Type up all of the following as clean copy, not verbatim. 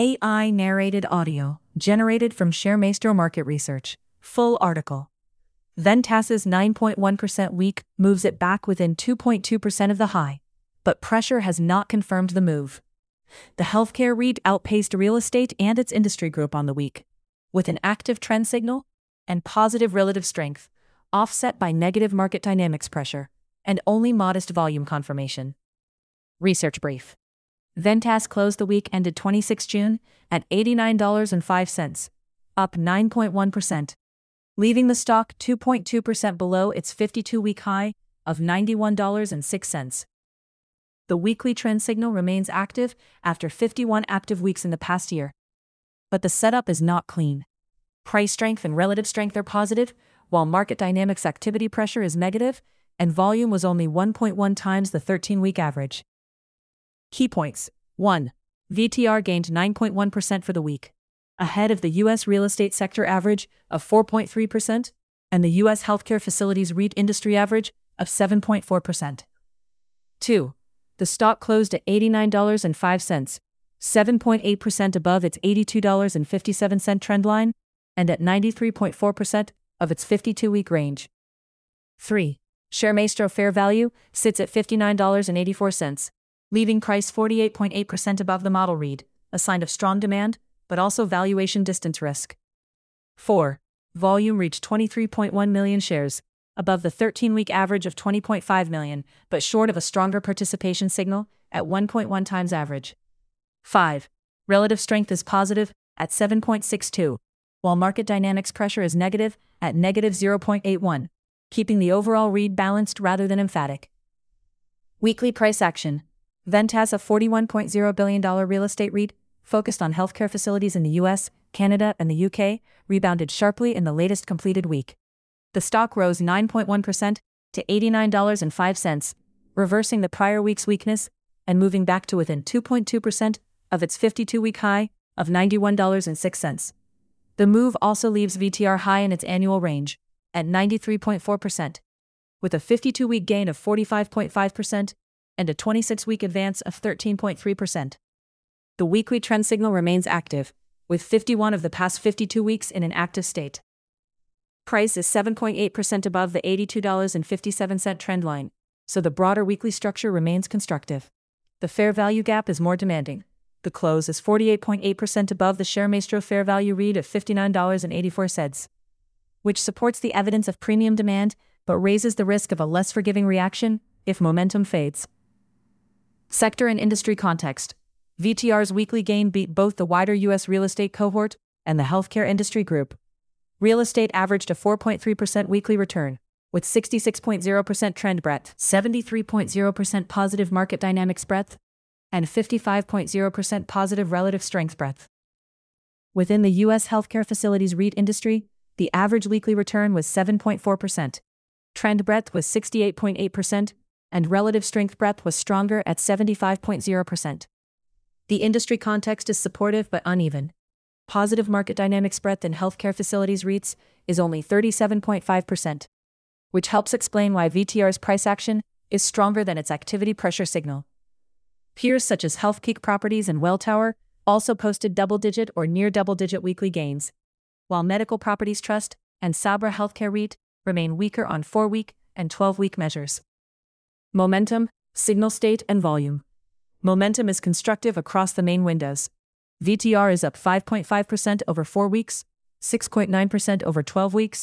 AI narrated audio, generated from ShareMaestro Market Research. Full article. Ventas's 9.1% week moves it back within 2.2% of the high, but pressure has not confirmed the move. The healthcare REIT outpaced real estate and its industry group on the week, with an active trend signal and positive relative strength, offset by negative market dynamics pressure and only modest volume confirmation. Research brief. Ventas closed the week ended 26 June at $89.05, up 9.1%, leaving the stock 2.2% below its 52-week high of $91.06. The weekly trend signal remains active after 51 active weeks in the past year. But the setup is not clean. Price strength and relative strength are positive, while market dynamics activity pressure is negative, and volume was only 1.1 times the 13-week average. Key points. 1. VTR gained 9.1% for the week, ahead of the U.S. real estate sector average of 4.3% and the U.S. healthcare facilities REIT industry average of 7.4%. 2. The stock closed at $89.05, 7.8% above its $82.57 trend line, and at 93.4% of its 52-week range. 3. ShareMaestro fair value sits at $59.84, leaving price 48.8% above the model read, a sign of strong demand, but also valuation distance risk. 4. Volume reached 23.1 million shares, above the 13-week average of 20.5 million, but short of a stronger participation signal at 1.1 times average. 5. Relative strength is positive at 7.62, while market dynamics pressure is negative at negative 0.81, keeping the overall read balanced rather than emphatic. Weekly price action. Ventas, a $41.0 billion real estate REIT, focused on healthcare facilities in the US, Canada, and the UK, rebounded sharply in the latest completed week. The stock rose 9.1% to $89.05, reversing the prior week's weakness and moving back to within 2.2% of its 52-week high of $91.06. The move also leaves VTR high in its annual range, at 93.4%, with a 52-week gain of 45.5% and a 26-week advance of 13.3%. The weekly trend signal remains active, with 51 of the past 52 weeks in an active state. Price is 7.8% above the $82.57 trend line, so the broader weekly structure remains constructive. The fair value gap is more demanding. The close is 48.8% above the ShareMaestro fair value read of $59.84, which supports the evidence of premium demand but raises the risk of a less forgiving reaction if momentum fades. Sector and industry context. VTR's weekly gain beat both the wider U.S. real estate cohort and the healthcare industry group. Real estate averaged a 4.3% weekly return, with 66.0% trend breadth, 73.0% positive market dynamics breadth, and 55.0% positive relative strength breadth. Within the U.S. healthcare facilities REIT industry, the average weekly return was 7.4%. Trend breadth was 68.8%, and relative strength breadth was stronger at 75.0%. The industry context is supportive but uneven. Positive market dynamics breadth in healthcare facilities REITs is only 37.5%, which helps explain why VTR's price action is stronger than its activity pressure signal. Peers such as Healthpeak Properties and Welltower also posted double-digit or near double-digit weekly gains, while Medical Properties Trust and Sabra Healthcare REIT remain weaker on 4-week and 12-week measures. Momentum, signal state, and volume. Momentum is constructive across the main windows. VTR is up 5.5% over 4 weeks, 6.9% over 12 weeks,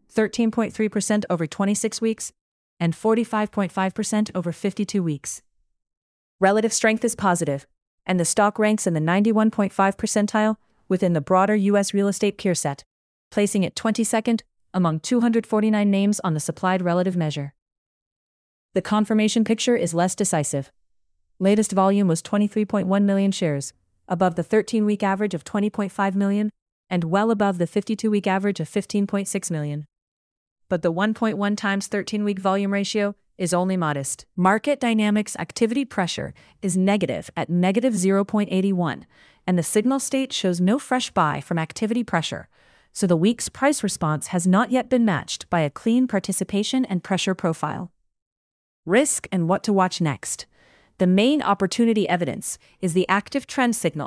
13.3% over 26 weeks, and 45.5% over 52 weeks. Relative strength is positive, and the stock ranks in the 91.5 percentile within the broader U.S. real estate peer set, placing it 22nd among 249 names on the supplied relative measure. The confirmation picture is less decisive. Latest volume was 23.1 million shares, above the 13-week average of 20.5 million, and well above the 52-week average of 15.6 million. But the 1.1 times 13-week volume ratio is only modest. Market dynamics activity pressure is negative at negative 0.81, and the signal state shows no fresh buy from activity pressure, so the week's price response has not yet been matched by a clean participation and pressure profile. Risk and what to watch next. The main opportunity evidence is the active trend signal,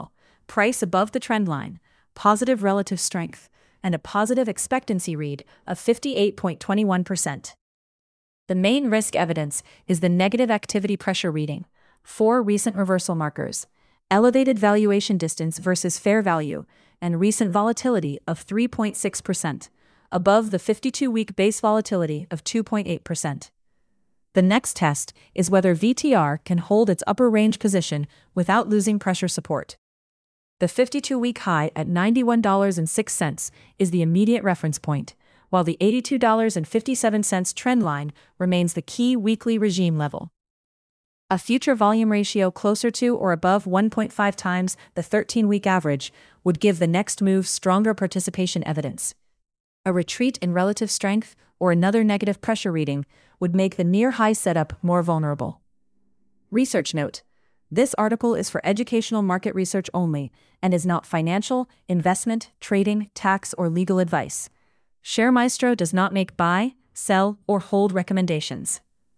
price above the trend line, positive relative strength, and a positive expectancy read of 58.21%. The main risk evidence is the negative activity pressure reading, 4 recent reversal markers, elevated valuation distance versus fair value, and recent volatility of 3.6%, above the 52-week base volatility of 2.8%. The next test is whether VTR can hold its upper range position without losing pressure support. The 52-week high at $91.06 is the immediate reference point, while the $82.57 trend line remains the key weekly regime level. A future volume ratio closer to or above 1.5 times the 13-week average would give the next move stronger participation evidence. A retreat in relative strength or another negative pressure reading would make the near-high setup more vulnerable. Research note: this article is for educational market research only and is not financial, investment, trading, tax, or legal advice. ShareMaestro does not make buy, sell, or hold recommendations.